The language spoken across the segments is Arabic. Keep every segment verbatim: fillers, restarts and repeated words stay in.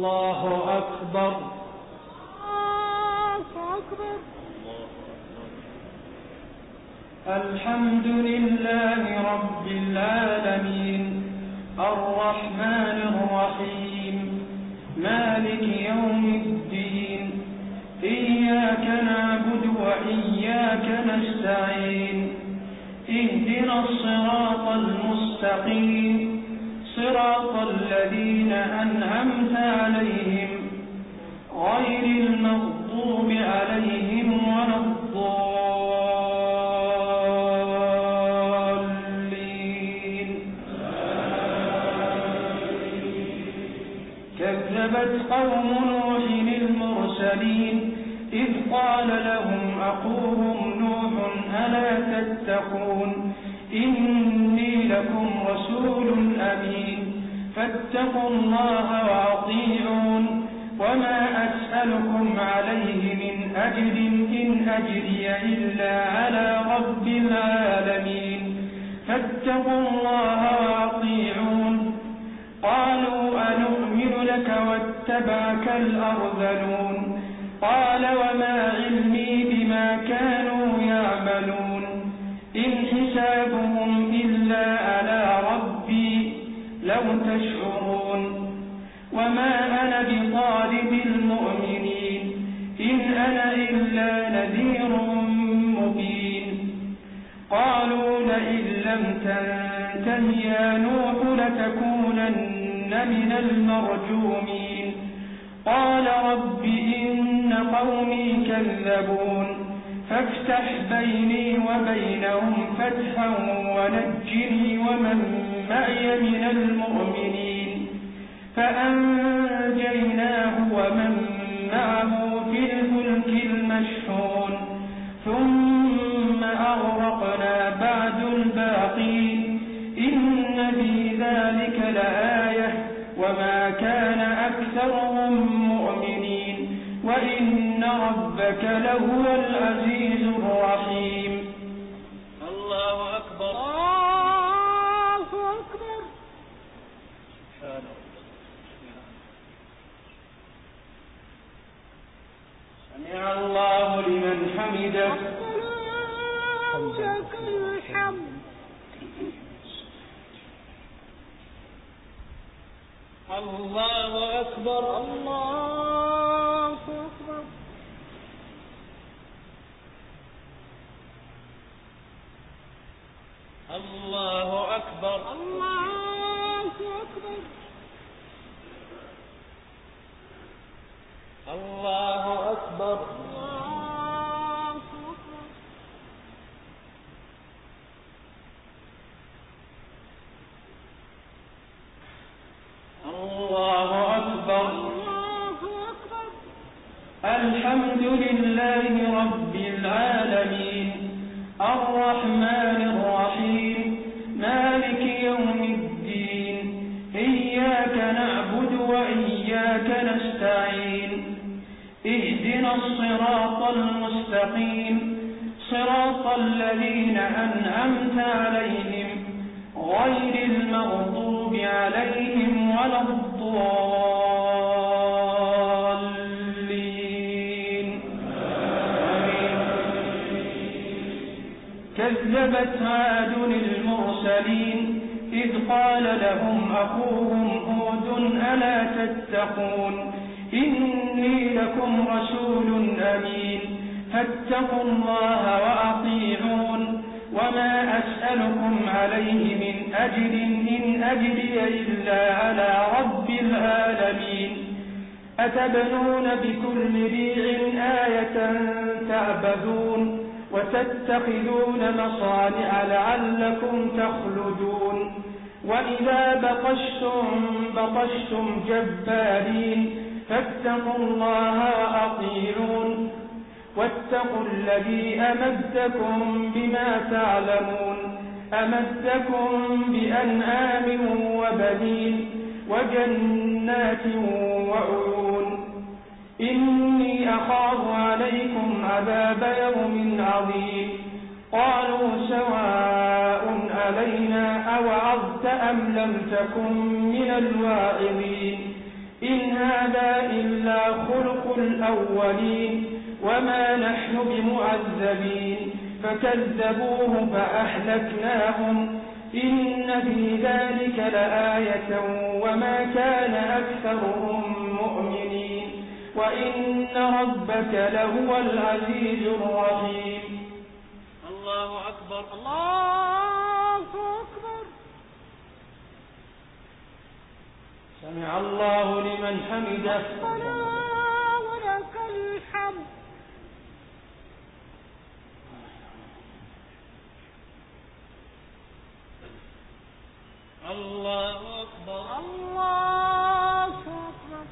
الله أكبر. الله أكبر. الحمد لله رب العالمين الرحمن الرحيم مالك يوم الدين إياك نعبد وإياك نستعين اهدنا الصراط المستقيم صراط الذين أنعمت عليهم غير المغضوب عليهم ولا الضالين. كذبت قوم نوح المرسلين إذ قال لهم أخوهم نوح ألا تتقون إني لكم رسول أمين فاتقوا الله وأطيعون وما أسألكم عليه من أجر إن أجري إلا على رب العالمين فاتقوا الله وأطيعون. قالوا أنؤمن لك واتبعك الأرذلون قال وما علمي بما كانوا يعملون إن حسابهم إلا على ربي لو تشعرون وما أنا بطارد المؤمنين إن أنا إلا نذير مبين. قالوا لئن لم تنته يا نوح لتكونن من المرجومين قال رب إن قومي كذبون فافتح بيني وبينهم فتحا ونجني ومن معي من المؤمنين فأنجيناه ومن معه في الفلك المشحون ثم أغرقنا بعد الباقين إن في ذلك لآية وما كان أكثرهم مؤمنين وإن ربك لهو العزيز الرحيم. الله أكبر. الله أكبر. سمع الله لمن حمده. لك الحمد. الله أكبر. الله أكبر. الله أكبر. الله أكبر. الله أكبر. الله أكبر. الحمد لله رب العالمين الرحمن الرحيم مالك يوم الدين إياك نعبد وإياك نستعين اهدنا الصراط المستقيم صراط الذين أنعمت عليهم غير المغضوب عليهم ولا الضالين. كذبت عاد المرسلين إذ قال لهم أخوهم هود ألا تتقون إني لكم رسول أمين فاتقوا الله وأطيعون وما أسألكم عليه من أجر إن أجري إلا على رب العالمين. أتبنون بكل ريع آية تعبدون وتتخذون مصانع لعلكم تخلدون وإذا بطشتم بطشتم جبارين فاتقوا الله وأطيعون واتقوا الذي أمدكم بما تعلمون أمدكم بأنعام وبنين وجنات وعيون إني أخاف عليكم عذاب يوم عظيم. قالوا سواء علينا أوعظت أم لم تكن من الواعظين إن هذا إلا خلق الأولين وما نحن بمعذبين فكذبوه فأهلكناهم إن في ذلك لآية وما كان أكثرهم مؤمنين وإن ربك لهو العزيز الرحيم. الله أكبر. الله أكبر. سمع الله لمن حمده. ربنا ولك الحمد. الله أكبر. الله أكبر.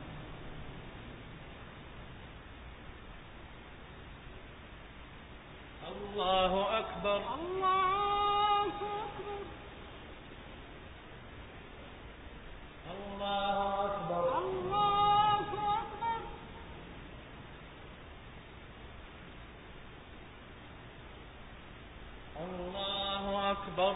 الله أكبر. الله أكبر. الله أكبر. الله أكبر. الله أكبر.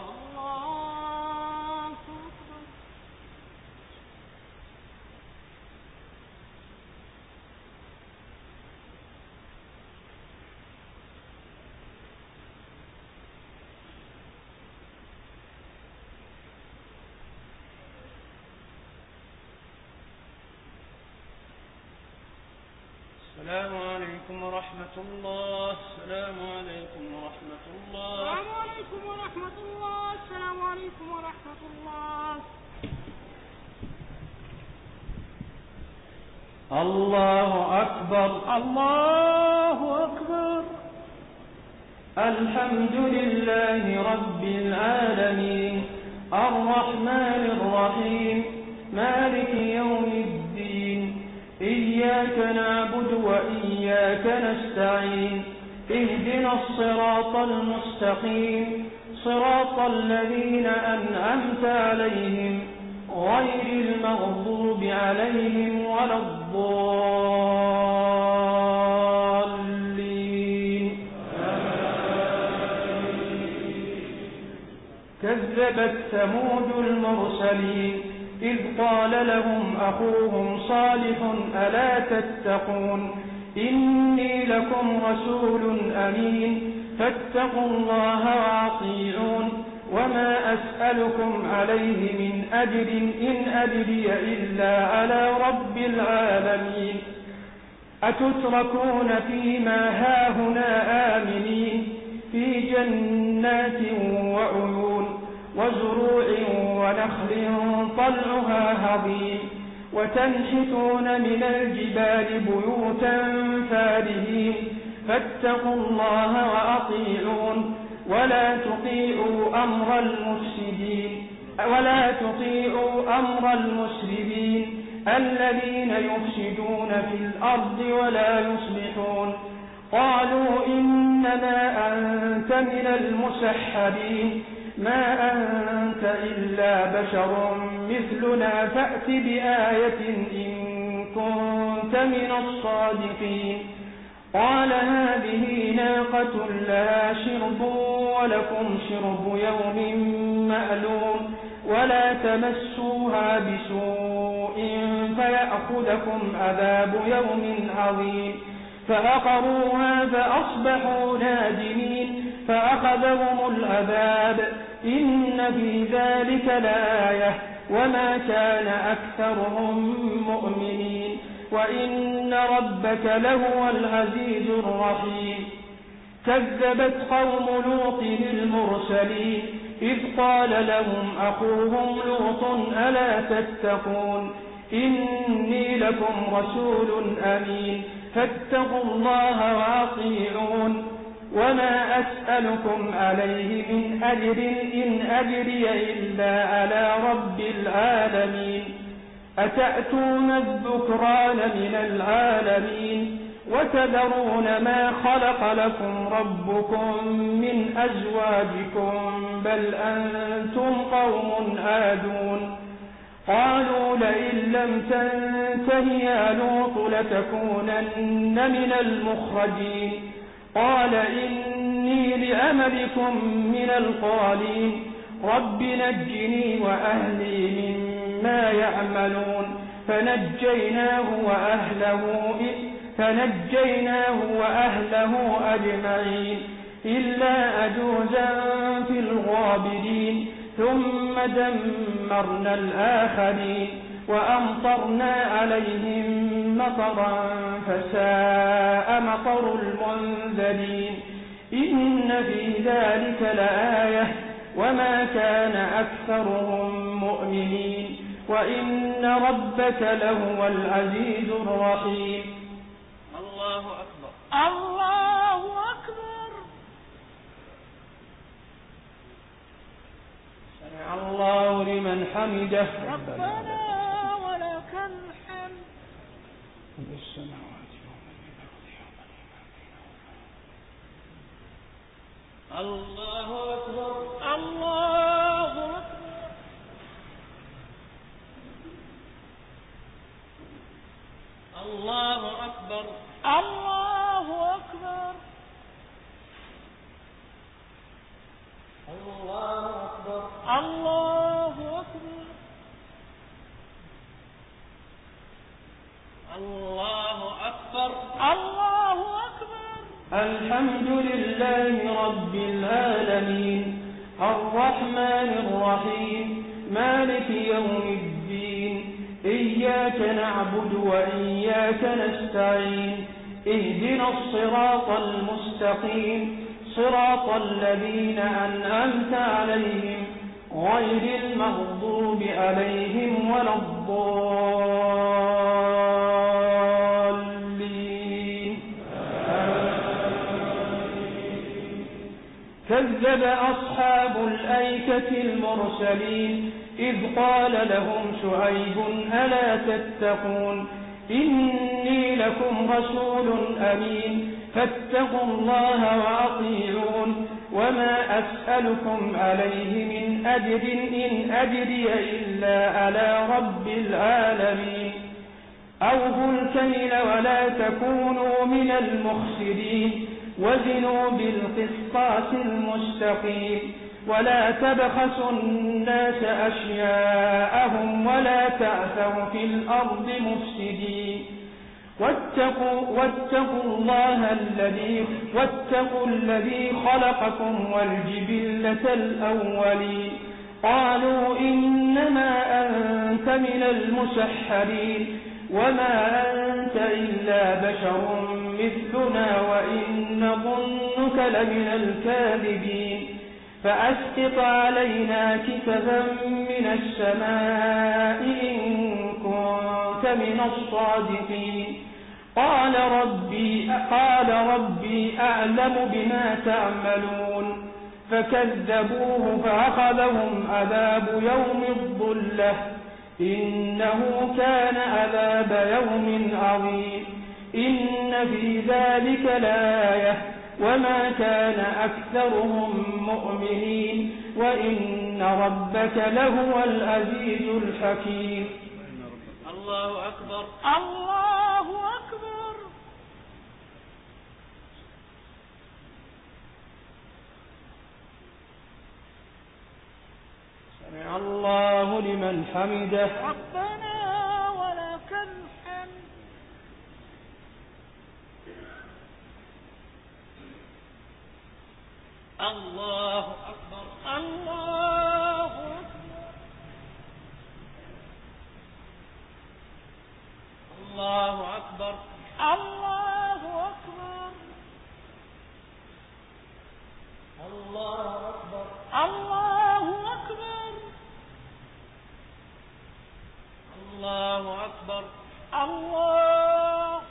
السلام عليكم ورحمة الله. السلام عليكم ورحمة الله. السلام عليكم ورحمة الله. السلام عليكم ورحمة الله. الله أكبر. الله أكبر. الحمد لله رب العالمين الرحمن الرحيم مالك يوم الدين إياك نعبد وإياك نستعين اهدنا الصراط المستقيم صراط الذين أنعمت عليهم غير المغضوب عليهم ولا الضالين. كذبت ثمود المرسلين إذ قال لهم أخوهم صالح ألا تتقون إني لكم رسول أمين فاتقوا الله وأطيعون وما أسألكم عليه من أجر إن أجري إلا على رب العالمين. أتتركون فيما هاهنا آمنين في جنات وعيون وزروع ونخل طلعها هضيم وتنحتون من الجبال بيوتا فارهين فاتقوا الله وأطيعون ولا تطيعوا أمر المفسدين ولا تطيعوا أمر المسرفين الذين يفسدون في الأرض ولا يصلحون. قالوا إنما أنت من المسحرين ما أنت إلا بشر مثلنا فأت بآية إن كنت من الصادقين. قال هذه ناقة لها شرب ولكم شرب يوم معلوم ولا تمسوها بسوء فيأخذكم عذاب يوم عظيم. فعقروها فأصبحوا نادمين فأخذهم العذاب إن في ذلك لآية وما كان أكثرهم مؤمنين وإن ربك لهو العزيز الرحيم. كذبت قوم لوط المرسلين إذ قال لهم أخوهم لوط ألا تتقون إني لكم رسول أمين فاتقوا الله وأطيعون وما أسألكم عليه من أجر إن أجري إلا على رب العالمين. أتأتون الذكران من العالمين وتذرون ما خلق لكم ربكم من أزواجكم بل أنتم قوم عادون. قالوا لئن لم تنته يا لوط لتكونن من المخرجين. قال إني لعملكم من القالين رب نجني وأهلي ما يعملون فنجيناه وأهله فنجيناه وأهله أجمعين إلا أجوزا في الغابرين ثم دمرنا الآخرين وأمطرنا عليهم مطرا فساء مطر المنذرين إن في ذلك لآية وما كان أكثرهم مؤمنين وإن ربك لهو العزيز الرحيم. الله أكبر. الله أكبر. سمع الله لمن حمده. ربنا ولك الحمد. السماوات الله أكبر. الله أكبر. الله أكبر. الله أكبر. الله أكبر. الله أكبر. الله أكبر. الله أكبر. الحمد لله رب العالمين الرحمن الرحيم مالك يوم الدين إياك نعبد وإياك نستعين اهدنا الصراط المستقيم صراط الذين أنعمت عليهم غير المغضوب عليهم ولا الضالين. كذب أصحاب الأيكة المرسلين إذ قال لهم شعيب ألا تتقون إني لكم رسول أمين فاتقوا الله وأطيعون وما أسألكم عليه من أجر إن أجري إلا على رب العالمين. أوفوا الكيل ولا تكونوا من المخسرين وزنوا بالقسطاس المستقيم ولا تبخسوا الناس أشياءهم ولا تعثوا في الأرض مفسدين واتقوا, واتقوا الله الذي واتقوا الذي خلقكم والجبلة الأولين قالوا إنما أنت من المسحرين وما أنت إلا بشر مثلنا وإن نظنك لمن الكاذبين فأسقط علينا كسفا من السماء إن كنت من الصادقين. قال ربي, قال ربي أعلم بما تعملون فكذبوه فأخذهم عذاب يوم الظلة إنه كان عذاب يوم عظيم. إن في ذلك لآية وما كان أكثرهم مؤمنين وإن ربك لهو العزيز الحكيم. الله أكبر. الله أكبر. سمع الله لمن حمده. ربنا ولك الحمد. الله أكبر. الله أكبر. الله أكبر. الله أكبر. الله أكبر. الله أكبر. الله أكبر. الله أكبر.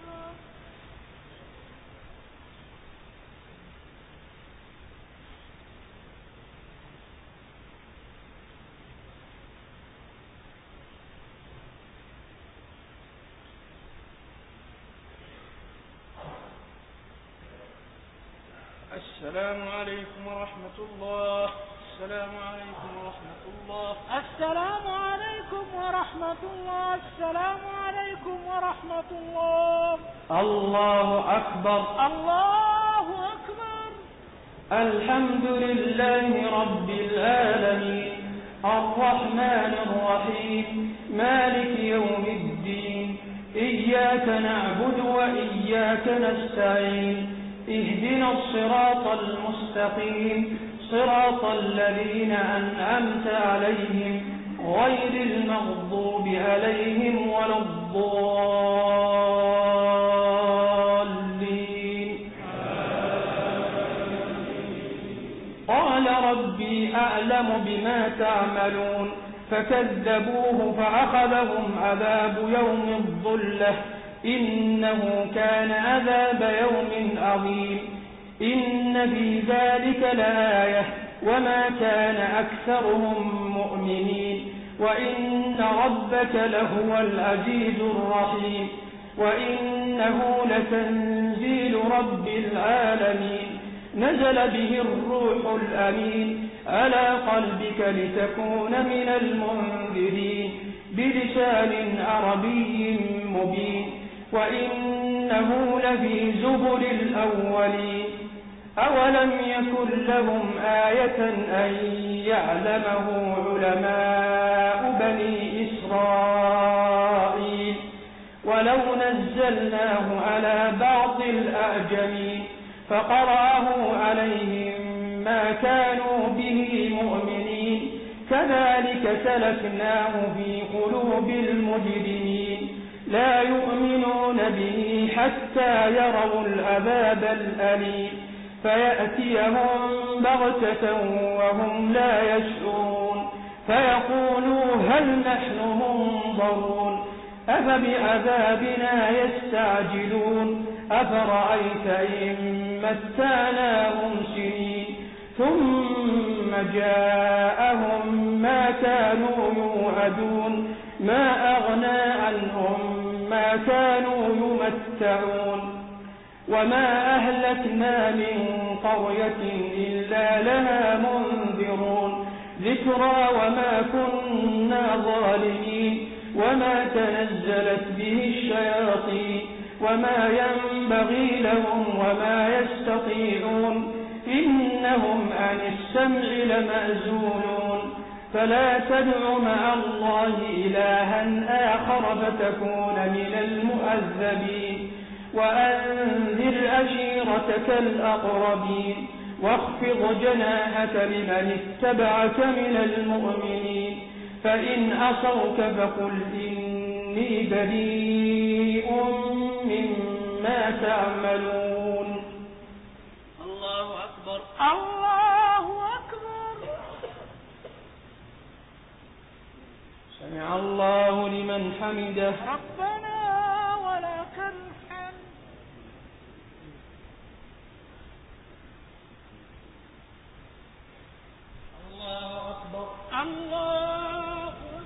السلام عليكم ورحمة الله. السلام عليكم ورحمة الله. السلام عليكم ورحمة الله. السلام عليكم ورحمة الله. الله أكبر. الله أكبر. الحمد لله رب العالمين الرحمن الرحيم مالك يوم الدين إياك نعبد وإياك نستعين اهدنا الصراط المستقيم صراط الذين أنعمت عليهم غير المغضوب عليهم ولا الضالين. قال ربي أعلم بما تعملون فكذبوه فأخذهم عذاب يوم الظلة إنه كان عذاب يوم عظيم. إن في ذلك لآية وما كان أكثرهم مؤمنين وإن ربك لهو العزيز الرحيم وإنه لتنزيل رب العالمين نزل به الروح الأمين على قلبك لتكون من المنذرين بلسان عربي مبين وإنه لفي زبر الأولين. أولم يكن لهم آية أن يعلمه علماء بني إسرائيل ولو نزلناه على بعض الأعجمين فقرأه عليهم ما كانوا به مؤمنين كذلك سلكناه في قلوب المجرمين لا يؤمنون به حتى يروا العذاب الأليم فيأتيهم بغتة وهم لا يشعرون فيقولوا هل نحن منظرون أفبعذابنا يستعجلون أفرأيت إن متعناهم سنين ثم جاءهم ما كانوا يوعدون ما أغنى عنهم ما كانوا يمتعون وما أهلكنا من قرية إلا لها منذرون ذكرى وما كنا ظالمين وما تنزلت به الشياطين وما ينبغي لهم وما يستطيعون إنهم عن السمع لمأزولون فلا تدع مع الله إلها آخر فتكون من المؤذبين وأنذر عشيرتك الأقربين واخفض جناحك لمن اتبعك من المؤمنين فإن عصوك فقل إني بريء مما تعملون. الله أكبر. الله أكبر. سمع الله لمن حمده. ربنا ولك الحمد. الله أكبر. الله أكبر.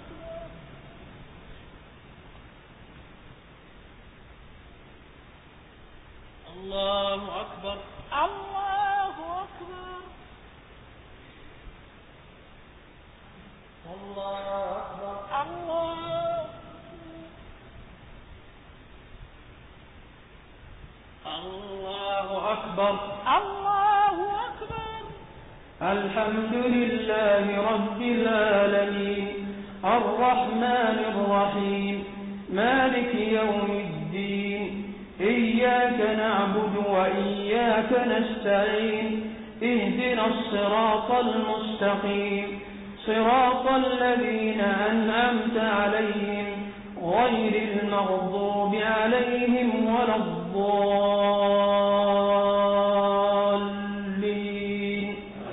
الله أكبر. الله أكبر. الله أكبر. الله الله أكبر. الله أكبر. الحمد لله رب العالمين الرحمن الرحيم مالك يوم الدين إياك نعبد وإياك نستعين اهدنا الصراط المستقيم صراط الذين أنعمت عليهم غير المغضوب عليهم ولا الضالين.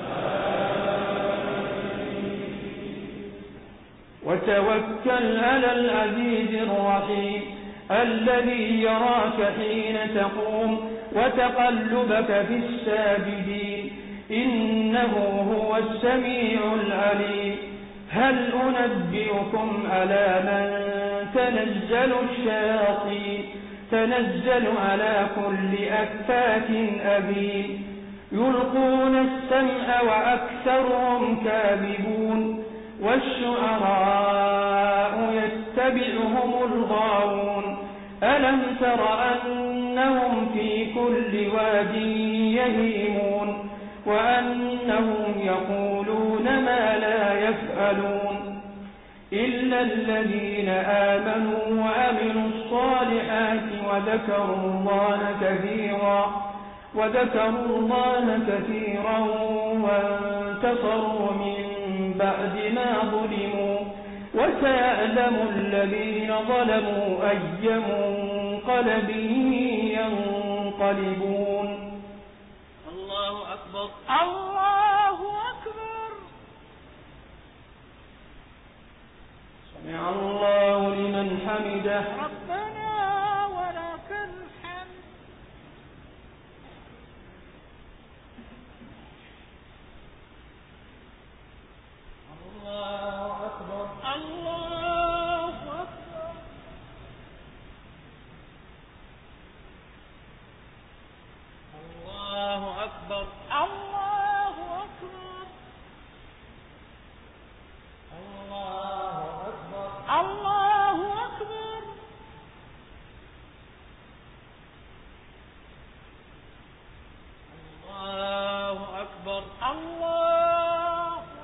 وتوكل على العزيز الرحيم الذي يراك حين تقوم وتقلبك في الساجدين إنه هو السميع العليم. هل أنبئكم على من تنزل الشياطين تنزل على كل أفاك أثيم يلقون السمع وأكثرهم كاذبون والشعراء يتبعهم الغاوون ألم تر أنهم في كل واد يهيمون وأنهم يقولون ما لا يفعلون إلا الذين آمنوا وعملوا الصالحات وذكروا الله كثيرا وذكروا الله كثيرا وانتصروا من بعد ما ظلموا وسيعلم الذين ظلموا أي منقلب ينقلبون. الله أكبر. الله أكبر. سمع الله لمن حمده. ربنا ولك الحمد. الله أكبر. الله أكبر. الله أكبر. الله أكبر. الله أكبر. الله أكبر. الله أكبر. الله أكبر.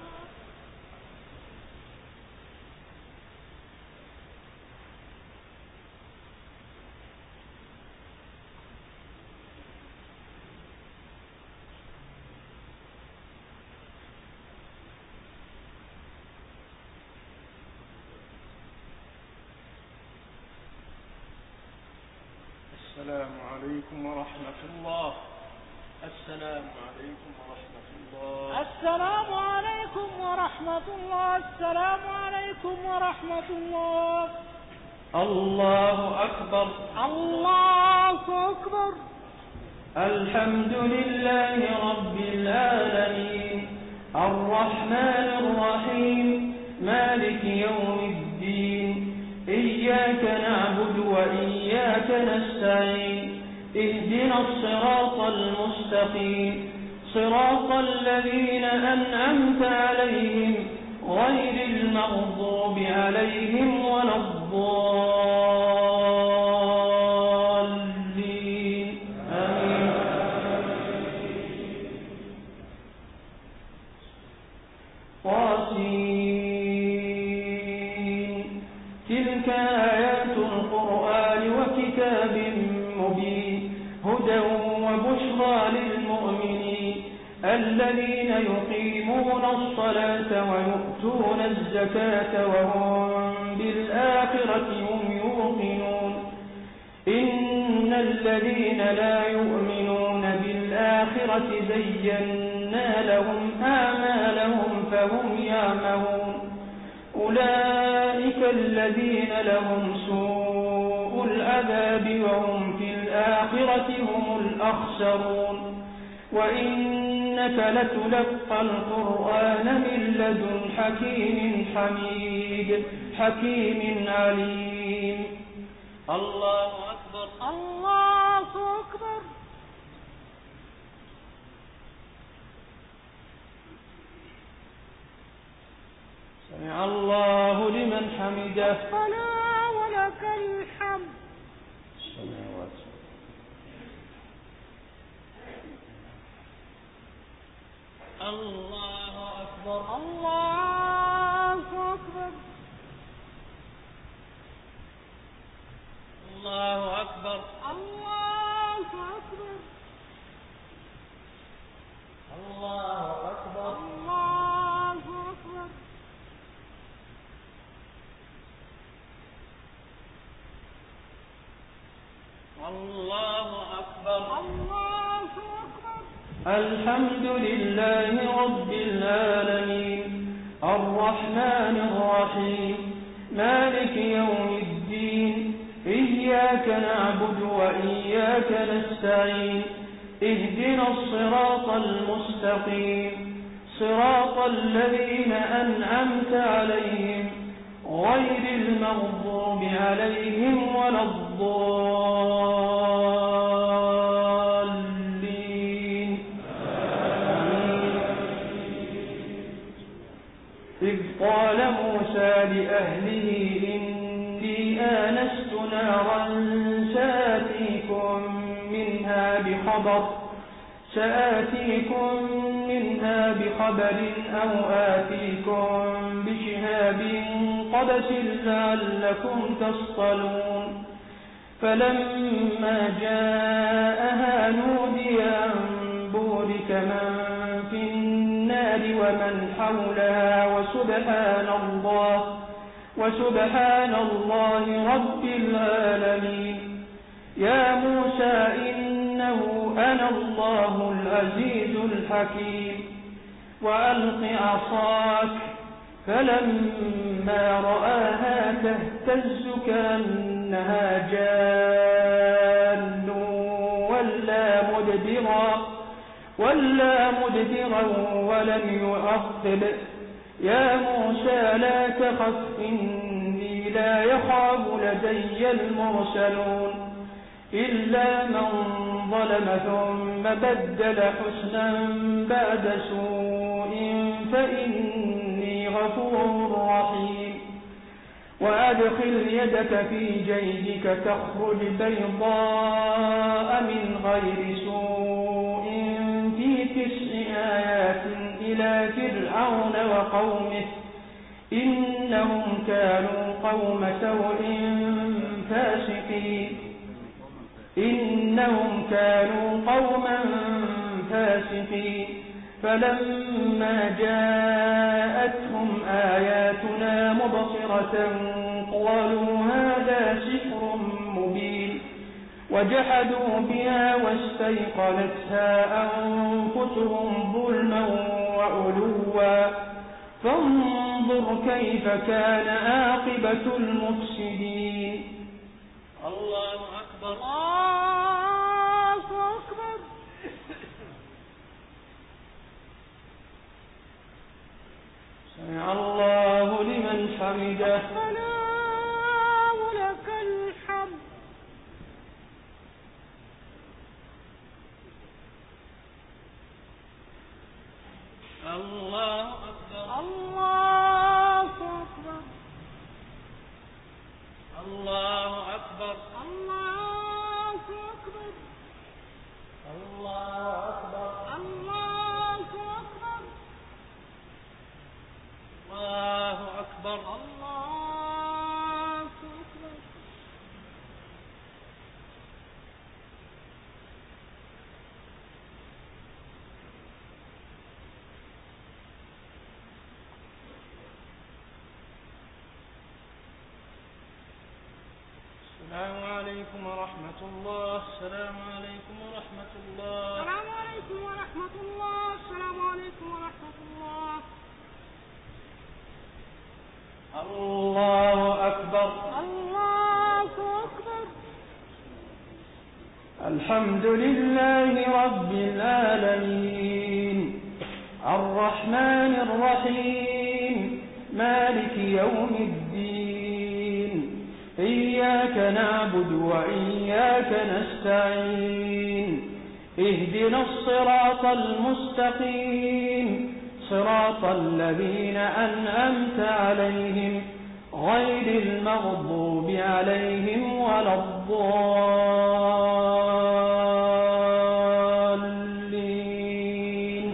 السلام عليكم ورحمة الله. السلام عليكم ورحمة الله. السلام عليكم ورحمة الله. السلام عليكم ورحمة الله. الله أكبر. الله أكبر. الحمد لله رب العالمين الرحمن الرحيم مالك يوم الدين إياك نعبد وإياك نستعين اهدنا الصراط المستقيم صراط الذين أنعمت عليهم غير المغضوب عليهم ولا الضالين آمين. طاسين تلك آيات القرآن وكتاب مبين هدى وبشرى للمؤمنين الذين يقيمون الصلاة ويؤتون الزكاة وهم بالآخرة هم يوقنون إن الذين لا يؤمنون بالآخرة زينا لهم آمالهم فهم يعمهون أولئك الذين لهم سوء العذاب وهم في الآخرة هم الأخسرون وإنك لتلقى القرآن من لدن حكيم حميد حكيم عليم. الله أكبر. الله أكبر. سمع الله لمن حمده. ربنا ولك الحمد. الله أكبر. الله أكبر. الله أكبر. الله أكبر. الله أكبر. الله أكبر. الله أكبر. الله أكبر. الحمد لله رب العالمين الرحمن الرحيم مالك يوم الدين إياك نعبد وإياك نستعين اهدنا الصراط المستقيم صراط الذين أنعمت عليهم غير المغضوب عليهم ولا الضالين آمين. إذ قال موسى لأهله إني آنست نارا سآتيكم منها بخبر سآتيكم منها بخبر أو آتيكم بشهاب قبس لعلكم تصطلون فلما جاءها نودي أن بورك من في النار ومن حولها وسبحان الله وسبحان الله رب العالمين يا موسى إنه أنا الله العزيز الحكيم وألق عصاك فلما رآها تهتز كأنها جان ولا مدبرا ولا مدبرا ولم يعقب يا موسى لا تخف إني لا يخاف لدي المرسلون إلا من ظلم ثم بدل حسنا بعد سوء فإني غفور رحيم وأدخل يدك في جيبك تخرج بيضاء من غير سوء في تسع آيات إلى فرعون وقومه إنهم كانوا قوم سوء فاسقين إنهم كانوا قوما فاسقين فلما جاءتهم آياتنا مبصرة قالوا هذا سحر مبين وجحدوا بها واستيقنتها أنفسهم ظلما وعلوا فانظر كيف كان عاقبة المفسدين الله أكبر الله أكبر سمع الله لمن حمده ربنا ولك الحمد الله أكبر الله أكبر الله أكبر الله أكبر الله أكبر الله أكبر الله أكبر الله أكبر السلام عليكم ورحمة الله السلام عليكم ورحمة الله السلام عليكم ورحمة الله السلام عليكم ورحمة الله الله أكبر الله أكبر الحمد لله رب العالمين الرحمن الرحيم مالك يوم الدين إياك نعبد وإياك نستعين اهدنا الصراط المستقيم صراط الذين أنعمت عليهم غير المغضوب عليهم ولا الضالين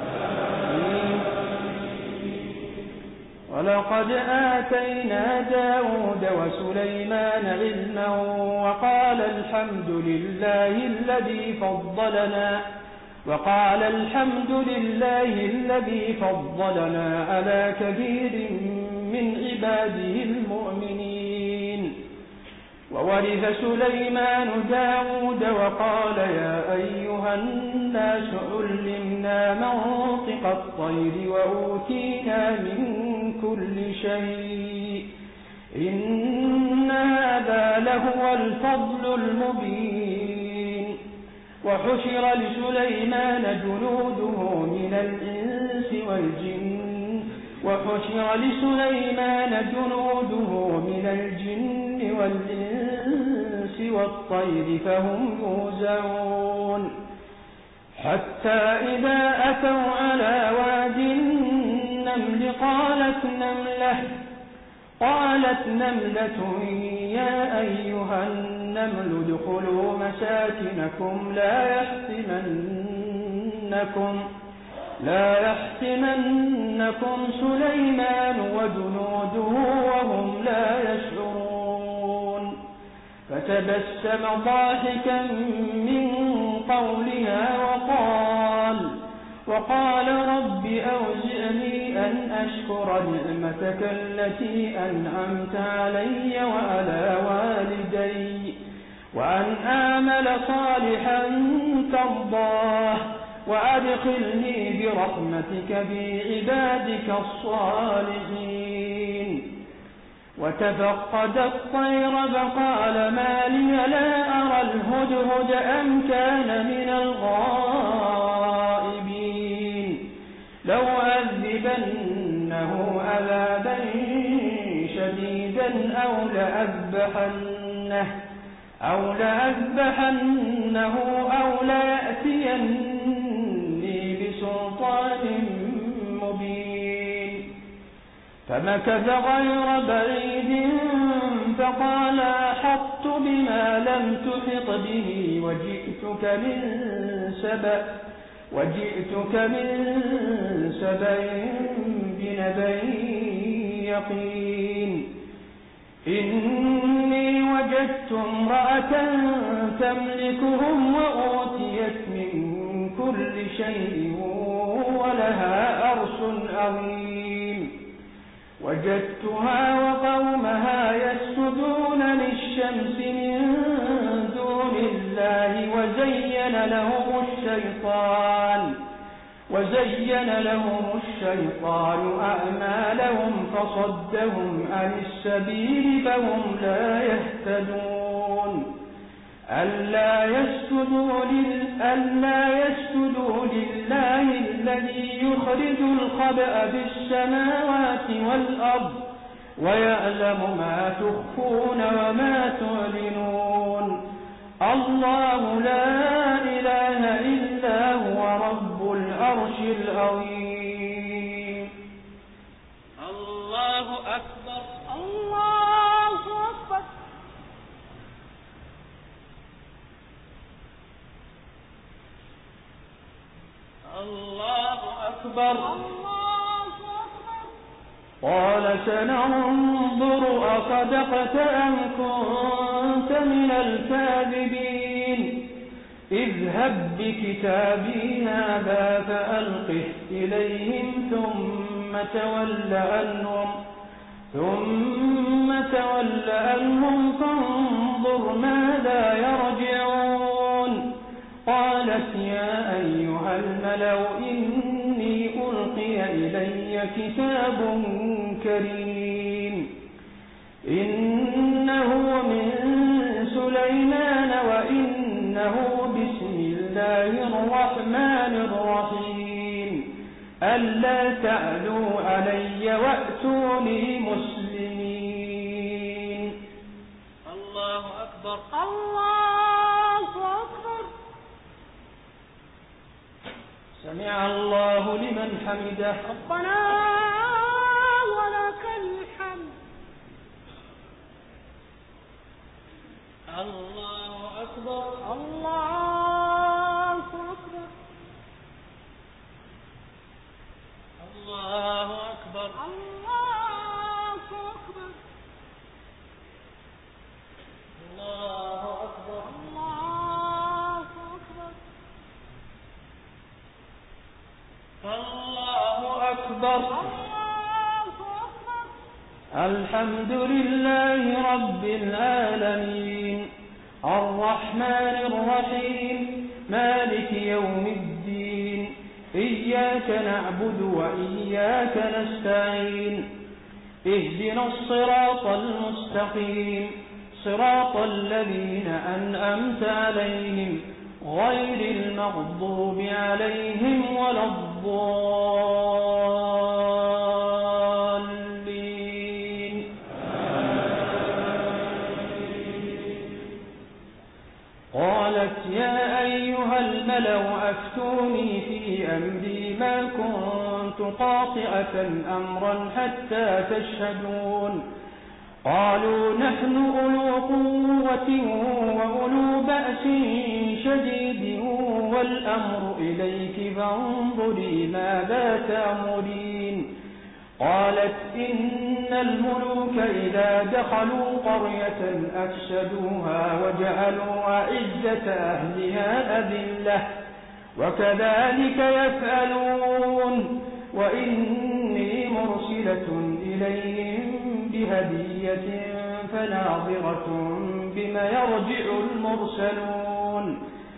ولقد آتينا داود وسليمان علما وقال الحمد لله الذي فضلنا وقال الحمد لله الذي فضلنا على كثير من عباده المؤمنين وورث سليمان داود وقال يا أيها الناس علمنا منطق الطير وأوتينا من كل شيء إن هذا لهو الفضل المبين وحشر لسليمان جنوده من الإنس والجن وحشر لسليمان جنوده من الجن والإنس والطير فهم يوزعون حتى إذا أتوا على واد النمل قالت نملة قالت نملة يا أيها النمل ادخلوا مساكنكم لا يحطمن يحطمنكم لا يحطمنكم سليمان وجنوده وهم لا يشعرون فتبسم ضاحكا من قولها وقال وقال رب أوزعني أن أشكر نعمتك التي أنعمت علي وعلى والدي وأن أعمل صالحا ترضاه وأدخلني برحمتك في عبادك الصالحين وتفقد الطير فقال ما لي لا أرى الهدهد أم كان من الغائبين لو أذبنه عذابا شديدا أو لأذبحنه أو لأذبحنه أو ليأتيني بسلطان مبين فمكث غير بعيد فقال أحطت بما لم تحط به وجئتك من سبأ وجئتك من سبأ بنبأ يقين إني وجدت امرأة تملكهم وأوتيت من كل شيء ولها عرش عظيم وجدتها وقومها يسجدون للشمس من دون الله وزين لهم الشيطان وزين لهم الشيطان أعمالهم فصدهم عن السبيل فهم لا يهتدون ألا يسجدوا, لل... ألا يسجدوا لله الذي يخرج الخبأ في السماوات والأرض ويعلم ما تخفون وما تعلنون الله لا إله إلا هو رب العرش العظيم الله أكبر الله أكبر الله أكبر الله أكبر قال سننظر أصدقت أم كنت من الكاذبين اذهب بكتابي هذا فألقه إليهم ثم تول عنهم ثم تول عنهم فانظر ماذا يرجعون قالت يا أيها الملأ إني ألقي إلي كتاب كريم إنه من سليمان وإنه بسم الله الرحمن الرحيم ألا تعلوا علي وأتوني مسلمين الله أكبر الله أكبر سمع الله لمن حمده ربنا ولك الحمد الله أكبر الله أكبر الله أكبر الله أكبر الله أكبر الله أكبر الله أكبر الله أكبر الحمد لله رب العالمين الرحمن الرحيم مالك يوم الدين إياك نعبد وإياك نستعين اهدنا الصراط المستقيم صراط الذين أنعمت عليهم غير المغضوب عليهم ولا الضالين قالت يا أيها الملأ أفتوني في أمري ما كنت قاطعة أمرا حتى تشهدون قالوا نحن أولو قوة وأولو بأس شديد الأمر إليك فانظري ماذا تأمرين. قالت إن الملوك إذا دخلوا قرية أفسدوها وجعلوا أعزة أهلها أذلة وكذلك يفعلون. وإني مرسلة إليهم بهدية فناظرة بما يرجع المرسلون.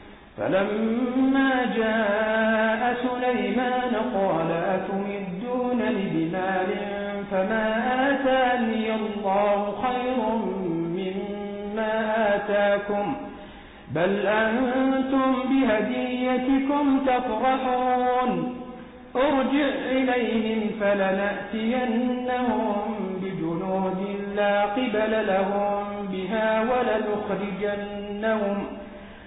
فلما جاء سليمان قال أتمدونني بمال فما آتاني الله خير مما آتاكم بل أنتم بهديتكم تفرحون. ارجع إليهم فلنأتينهم بجنود لا قبل لهم بها ولنخرجنهم,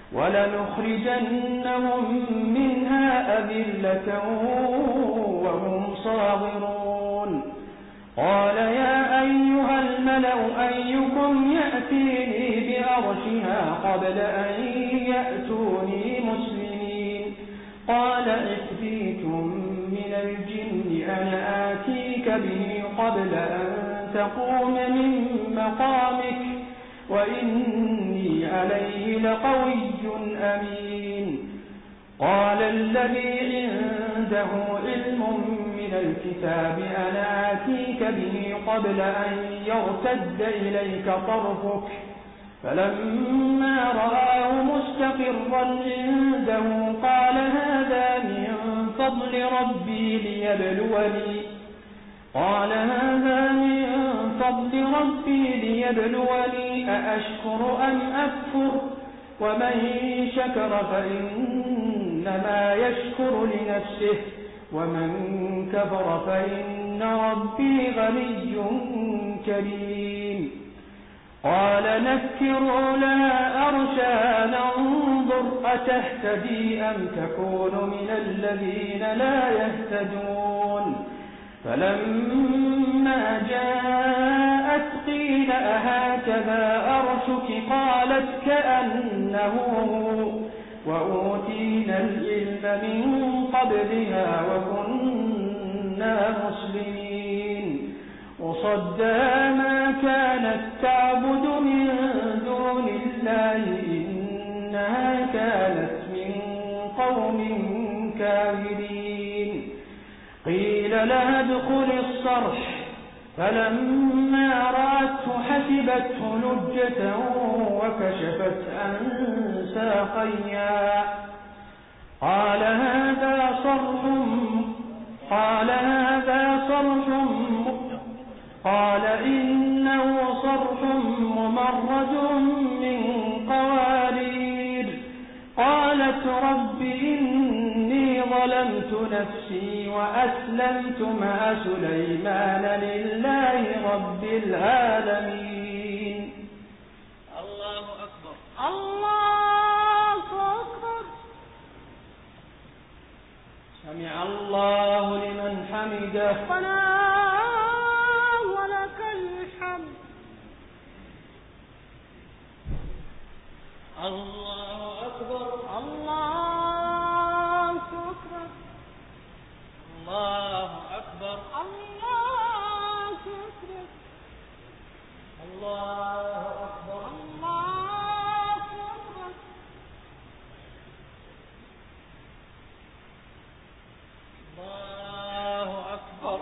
ولنخرجنهم منها أذلة وهم صاغرون. قال يا أيها الملأ أيكم يأتيني بأرشها قبل أن يأتوني مسلمين. قال عفريت من الجن أنا آتيك به قبل أن تقوم من مقامك وإني عليه لقوي أمين. قال الذي عنده علم من الكتاب أنا آتيك به قبل أن يرتد إليك طرفك فلما رآه مستقرا عنده قال هذا من فضل ربي ليبلوني قال هذا من فضل ربي ليبلوني أأشكر أم أكفر ومن شكر فإنما يشكر لنفسه ومن كفر فإن ربي غني كريم. قال نكروا لها عرشها ننظر أتهتدي أم تكون من الذين لا يهتدون. فلما جاءت قيل أهكذا عرشك قالت كأنه وأوتينا العلم من قبلها وكنا مسلمين. وصدها ما كانت تعبد من دون الله إنها كانت من قوم كافرين. قيل لها ادخل الصرح فلما رأته حسبته لجة وكشفت عن ساقيها قال هذا صرح قال هذا صرح قال إنه صرح ممرد من قوارير. قالت رب إني ظلمت نفسي وأسلمت مع سليمان لله رب العالمين. الله أكبر. الله أكبر. سمع الله لمن حمده. ربنا ولك الحمد. الله أكبر. الله أكبر. الله أكبر. الله أكبر. الله أكبر. الله أكبر. الله أكبر.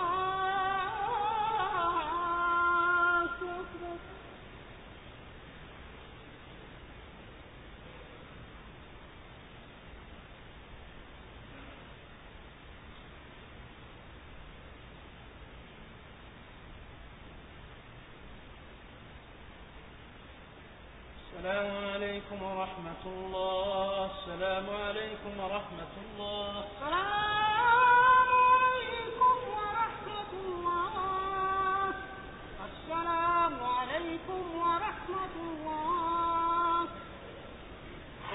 السلام عليكم ورحمة الله. السلام عليكم ورحمة الله. السلام